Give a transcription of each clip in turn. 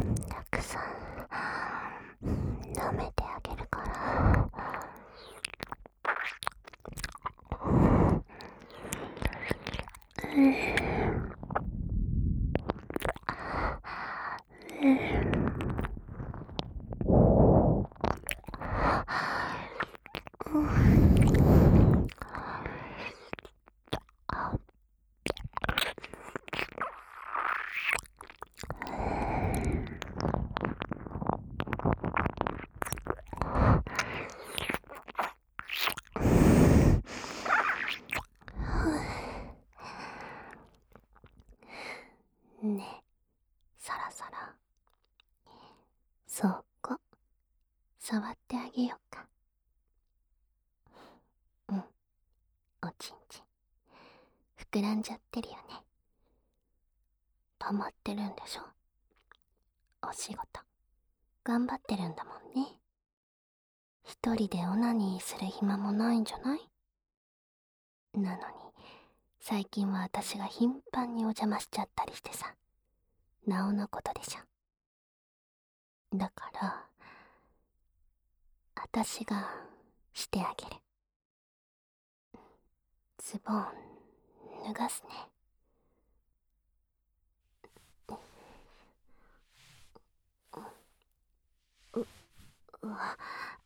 たくさん舐めてあげるから。ねえ、そろそろそこ触ってあげようか。うん、おちんちん膨らんじゃってるよね。溜まってるんでしょ。お仕事頑張ってるんだもんね。一人でオナニーする暇もないんじゃない？なのに最近は私が頻繁にお邪魔しちゃったりしてさ、なおのことでしょ。だから私がしてあげる。ズボン脱がすね。うわ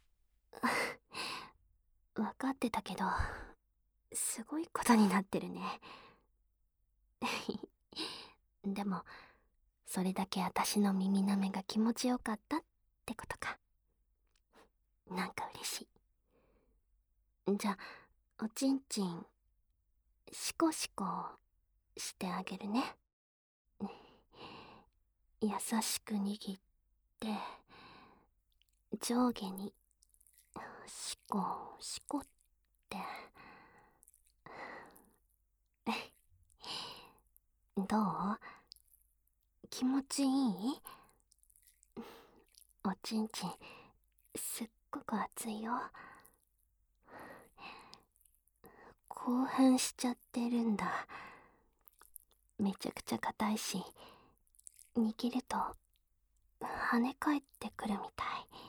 分かってたけど、すごいことになってるね。でもそれだけ私の耳なめが気持ちよかったってことか。なんか嬉しい。じゃあおちんちんシコシコしてあげるね。優しく握って上下にシコシコって。どう？気持ちいい？おちんちんすっごく熱いよ。興奮しちゃってるんだ。めちゃくちゃ硬いし、握ると跳ね返ってくるみた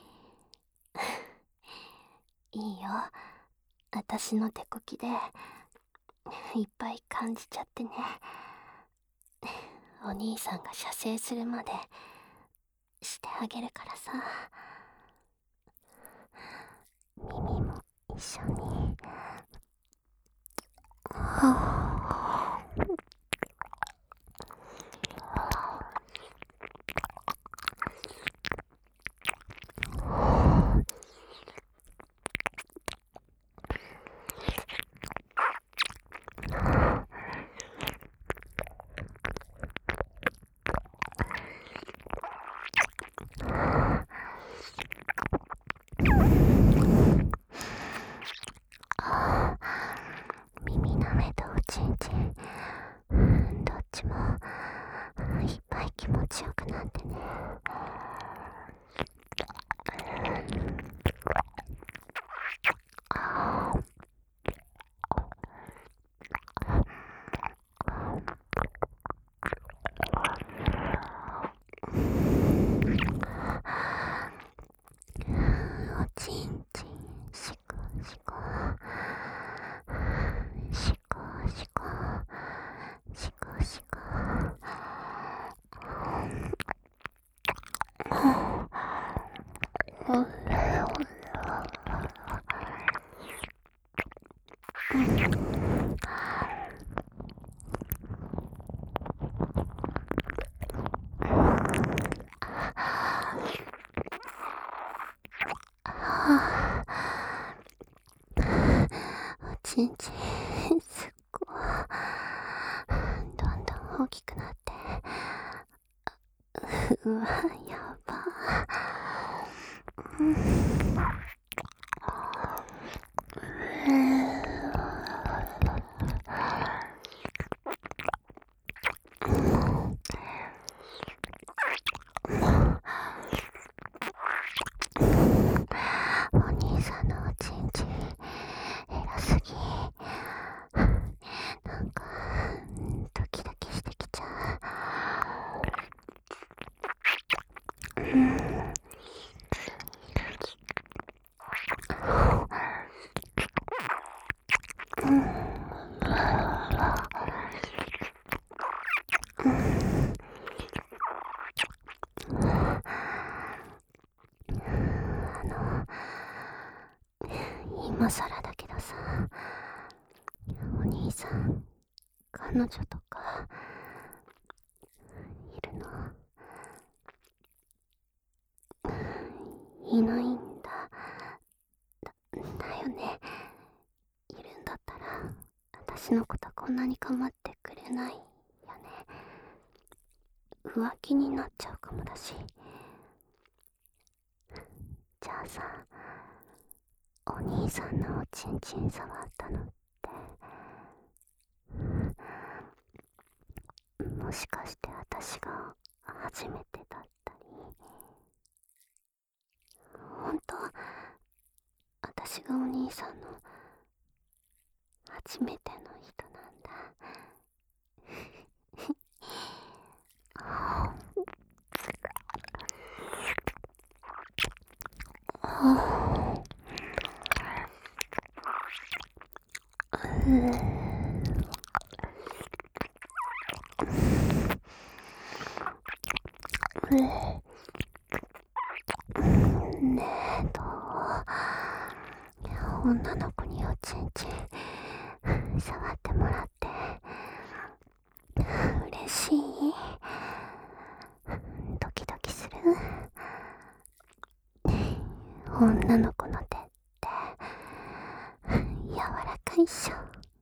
い。いいよ、私の手こきでいっぱい感じちゃってね。お兄さんが射精するまでしてあげるからさ。耳も一緒に。耳なめとおちんちんどっちもいっぱい気持ちよくなってね。おちんちんシコシコシコシコシコシコ。おちんちんすっごいどんどん大きくなって、うわやば。お兄さんのおちんちん偉すぎ。なんかドキドキしてきちゃ今更だけどさ、お兄さん彼女とかいるの？いないんだ。だよね。いるんだったら私のことこんなに構ってくれないよね。浮気になっちゃうかもだし。じゃあさ、お兄さんのおちんちん触ったのってもしかして私が初めてだったり？ほんと私がお兄さんの初めての人なんだ。ねえ、女の子におちんちん触ってもらって嬉しい？ドキドキする？女の子の手って柔らかいっしょ。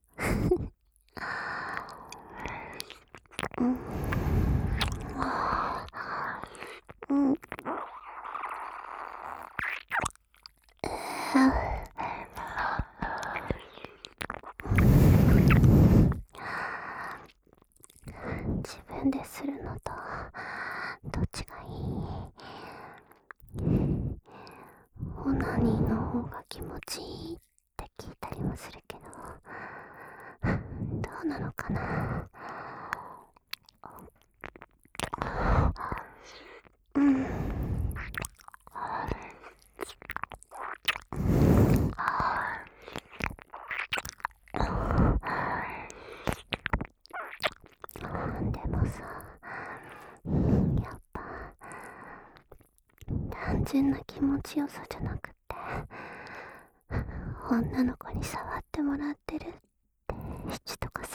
うん、うん、自分でするのとどっちがいい？オナニーの方が気持ちいいって聞いたりもするけど、どうなのかな？うん、でもさ、やっぱ単純な気持ちよさじゃなくて、女の子に触ってもらってるって質とかさ、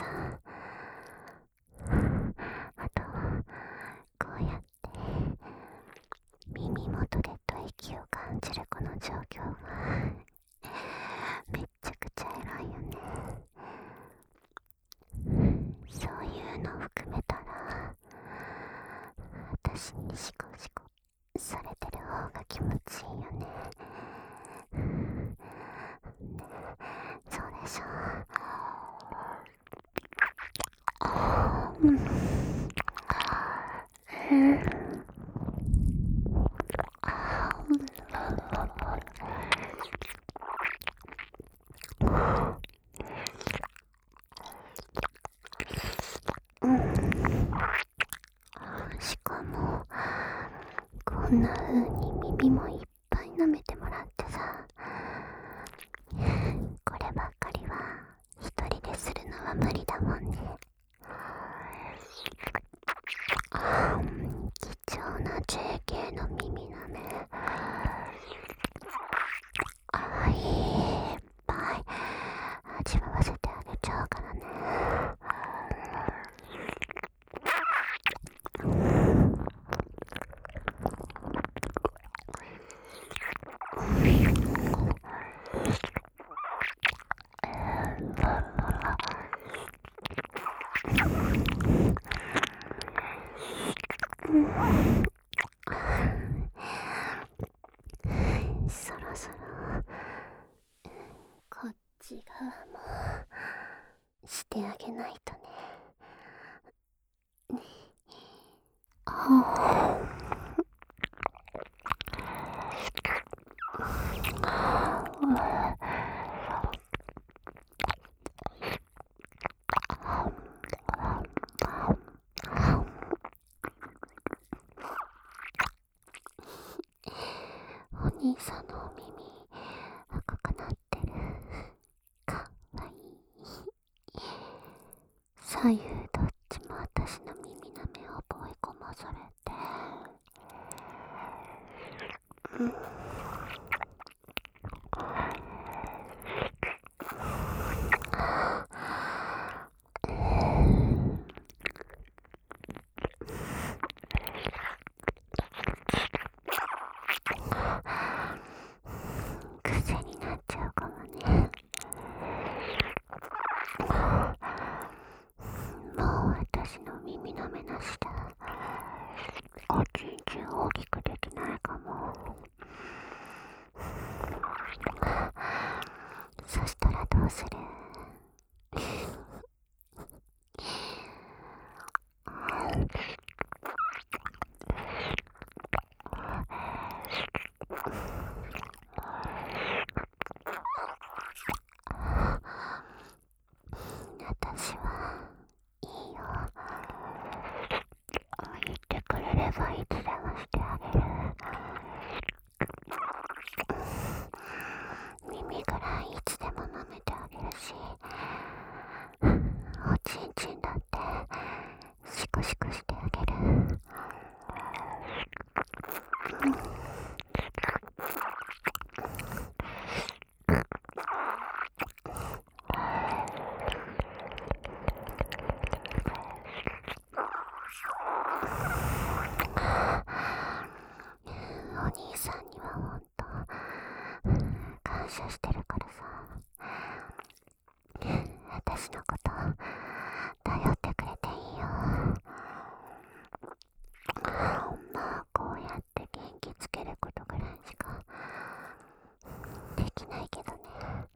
あとこうやって耳元で吐息を感じるこの状況がめっちゃくちゃ偉いよね。そういうの含めたら私にシコシコされてる方が気持ちいいよね。そうでしょ？うん、しかもこんな風に耳もいっぱい舐めてもらってさ、こればっかりは一人でするのは無理だもんね。貴重な JK の耳舐めいっぱい味わわせてあげちゃうからね。そろそろこっち側もしてあげないとね。お兄さんのお耳赤くなってる。かわいい。左右どっちも私の耳舐めを覚え込まされて、 ればいつでもしてあげる。耳ぐらいいつでも舐めてあげるし、おちんちんだってシクシクしてあげる。お兄さんにはほんと感謝してるからさ、私のこと頼ってくれていいよ。まあこうやって元気つけることぐらいしかできないけどね。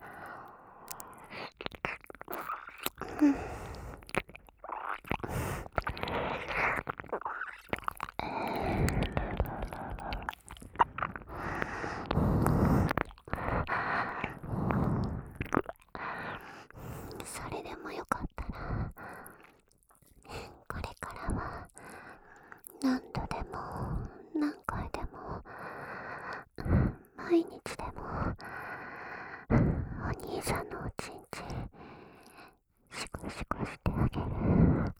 それでもよかったら、これからは何度でも何回でも毎日でもお兄さんのおちんちんシコシコしてあげる。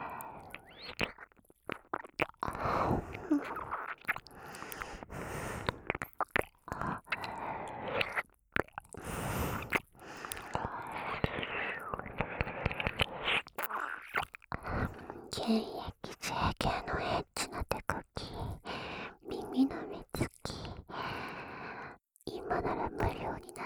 現役 JK のエッチな手かき、耳の目つき、今なら無料に